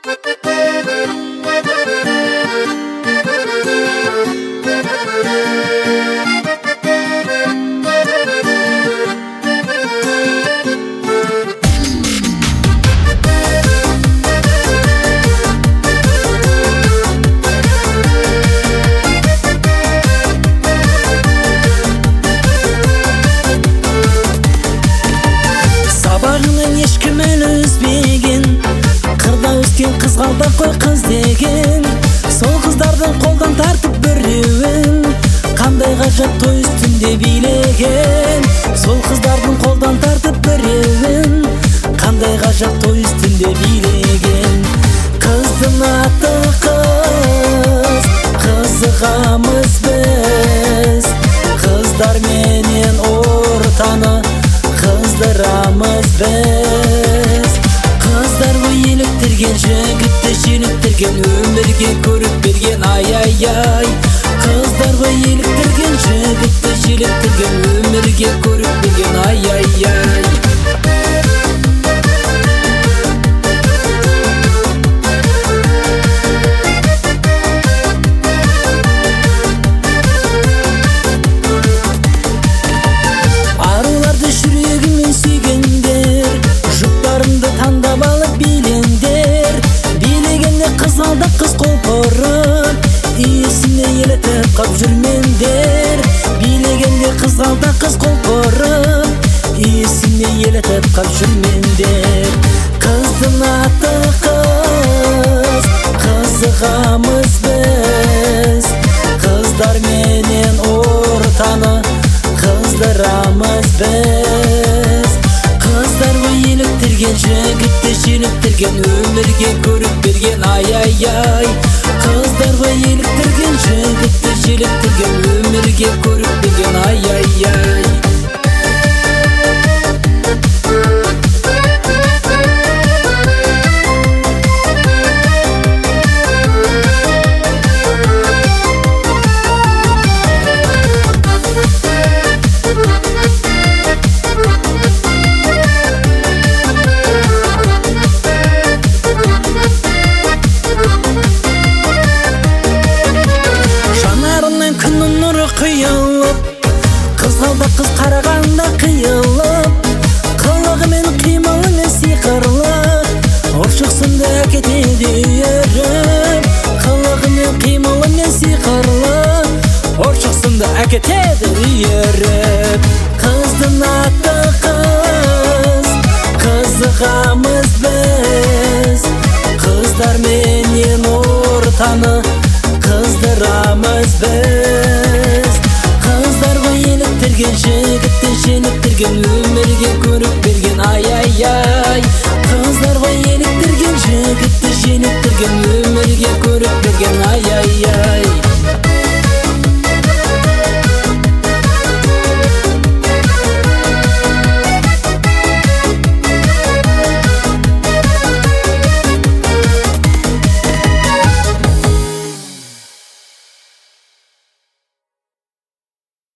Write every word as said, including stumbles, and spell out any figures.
Қызғалдақ қой қыз деген, сол қыздардың қолдан тартып біреуін қандай ғажап той үстінде билеген. Сол қыздардың қолдан тартып біреуін қандай ғажап той үстінде билеген. Қыздың аты қыз, қызығамыз біз, қыздар менен ортаны қыздырамыз біз. Қыздар ғой еліктірген, жігітті желіктірген, өмірге көріп берген, ай-ай-ай. Қыздар ғой еліктірген, жігітті желіктірген, өмірге көріп берген, ай-ай-ай. Аруларды жүрегімен сүйгендер, жұптарымды таңдап алып билеңдер. Билегенде қызғалдақ қыз қолпырып, иесіне елітіп қап жүрмендер. Билегенде қызғалдақ қыз қолпырып, иесіне елітіп қап жүрмендер. Қыздың аты қыз, қызығамыз біз, қыздар менен ортаны қыздырамыз біз. Қыздар ғой еліктірген, жігітті желіктірген, өмірге көріп берген, ай-ай-ай. Қыздар ғой еліктірген, жігітті желіктірген, өмірге көріп берген, ай-ай-ай. Күннің нұры қиылып, қызғалдақ қыз қарағанда қиылып, қылығымен қимылымен сиқырлы, ұршықсынды әкетеді үйіріп. Қылығымен қимылымен сиқырлы, ұршықсынды әкетеді үйіріп. Қыздың аты қыз, қызығамыз біз, қыздар менен ортаны қыздырамыз біз. Қыздар ғой еліктірген, жігітті желіктірген, өмірге көріп берген, ай-ай-ай. Қыздар ғой еліктірген, жігітті желіктірген, өмірге көріп берген, ай-ай-ай.